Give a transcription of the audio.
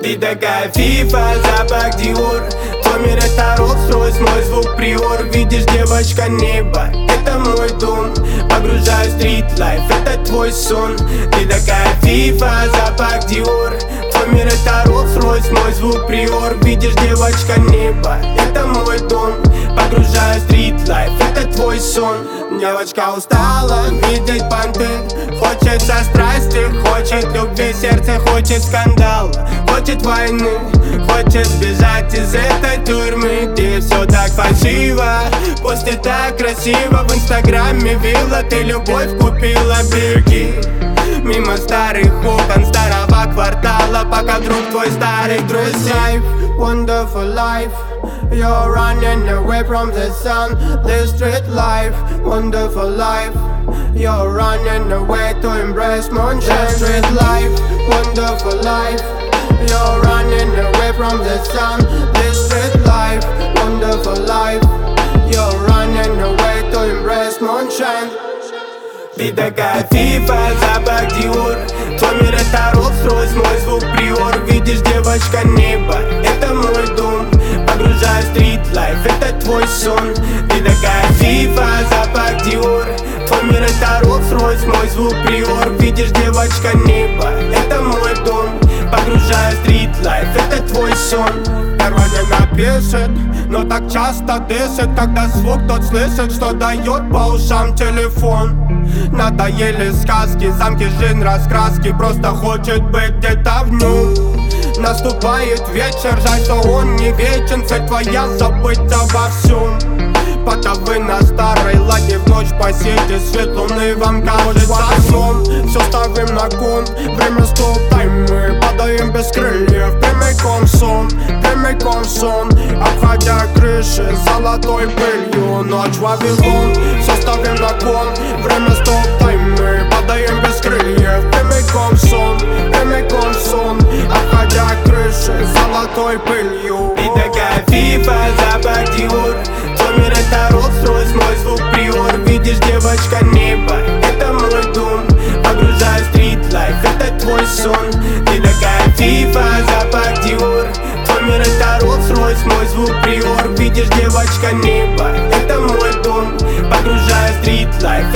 Ты такая фифа, запах Диор. Твой мир это Rolls-Royce, мой звук приор. Видишь, девочка, небо, это мой дом. Погружаюсь в стрит-лайф, это твой сон. Ты такая фифа, запах Диор. Твой мир это Rolls-Royce, мой звук приор. Видишь, девочка, небо, это мой дом. Погружаюсь в стрит-лайф, это твой сон. Девочка устала видеть понты. Хочется страсти, хочет любви, сердце хочет скандала, хочет войны, хочет сбежать из этой тюрьмы. Где все так фальшиво, после так красиво. В инстаграме вилла, ты любовь купила. Беги мимо старых окон старого квартала, пока друг твой старый друзья. Wonderful life, you're running away from the sun. This street life, wonderful life, you're running away to embrace moonshine. Street life, wonderful life, you're running away from the sun. This street life, wonderful life, you're running away to embrace moonshine. Ты такая фифа, запах Диор. Твой мир это Rolls-Royce, мой звук приор. Видишь, девочка, небо, это мой дом. Погружаюсь в стрит-лайф, это твой сон. Ты такая фифа, запах Диор. Твой мир это Rolls-Royce, мой звук приор. Видишь, девочка, небо, это мой дом. Погружаюсь в стрит-лайф, это твой сон. Вроде напишет, но так часто дышит, когда звук тот слышит, что дает по ушам телефон. Надоели сказки, замки, жизнь, раскраски. Просто хочет быть где-то в нем. Наступает вечер, жаль, что он не вечен. Цель твоя забыть обо всем. Потовы на старой ладе, в ночь посети свет луны вам кажется сном. Все ставим на кон, время стоп-тайм, мы падаем без крыльев. Прямиком сон, прямиком сон, обходя крыши золотой пылью. Ночь Вавилон, все ставим на кон, время стоп-тайм, мы падаем без крыльев. Прямиком сон, обходя крыши золотой пылью. Ты такая фифа, запах Диор. Твой мир это Rolls-Royce, мой звук приор. Видишь, девочка, небо, это мой дом. Погружаюсь в стрит-лайф, это твой сон. Ты такая фифа, запах Диор. Твой мир это Rolls-Royce, мой звук приор. Видишь, девочка, небо, это мой дом. Погружаюсь в стрит-лайф,